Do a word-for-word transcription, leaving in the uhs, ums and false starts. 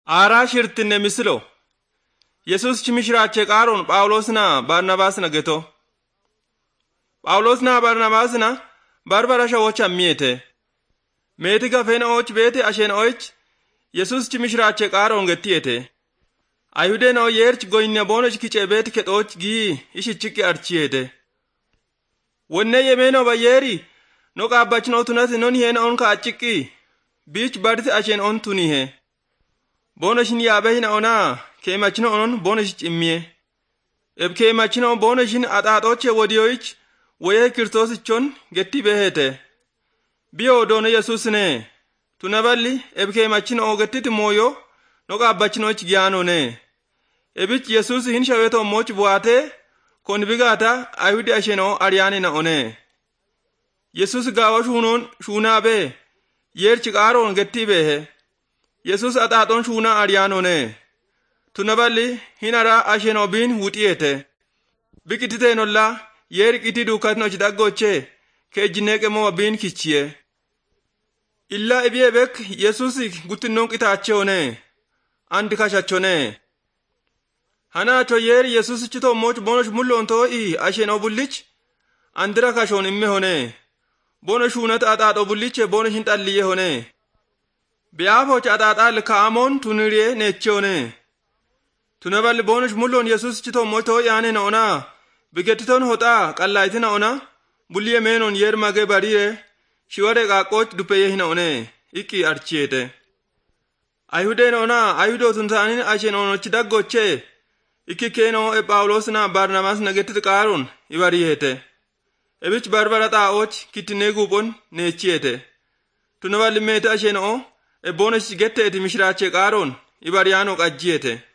Aaraa shirtinne misilo Yesus chimishiraache qaaroon Phaawulosna Barnabaasna geto. Phaawulosna Barnabaasna barbara shawocha miete. Meeti gafeena och beete asheen och Yesus chimishiraache qaaroon gettiete. Ayhudeen o yeerch goyne bonoch kiche beeti ketoch gi ishichiki archiete. Wonne yemeeno bayeri no qaabachno tunati non heen on ka achiki biich barti asheen on tunihe. Bonoshin yaabehina ona keemachino onon bonosh immie. Eb keemachino bonoshin ataatoche wodiyoich woye kirtoosichon getti behete. Biyo dono Yesusne tunaballi eb keemachino o gettiti moyo no qaabbachinoch giyaanone. Ebich Yesus hin shaweto moch buate kon bigata ayhudi asheno aryaanina one. Yesus gaawa shuunon shuunaabe yerchi qaaroon getti behe. Yesus ataaton shuuna aryaanone. Tunaballi hinara asheno bin wutiete. Bikitite nolla yer kiti dukatno chidaggoche kejineke mo bin kichie. Illa ebiebek Yesus guttinnon qitaachone. Andi kashachone. Hana to yer Yesus chito moch bonosh mullon to i asheno bullich andira kashon imme hone. Bono shuunat ataato bulliche bono hintalliye hone. Biyaafo chaataadhaal kaa'amoon tuniree neechone. Tunaballi boonish mulloon Yesus chito mootoo yaane na ona. Bigettitoon hoxaa qallaayitina ona. Bulliye meenoon yer magee bariire. Shiware qaaqooch duppeye hina one. Ikki archiete. Ayhudeen ona ayhudootun ta'anin asheen onochi daggoche. Ikki keenoo e Phaawulosna Barnabaasna gettiti qaaruun ibariyeete. Ebich barbara xaa'ooch kittinee guuphon neechiete. Tunaballi meete asheen oo. E bonosh gette eti mishiraache qaaroon ibariyaano qajjiete.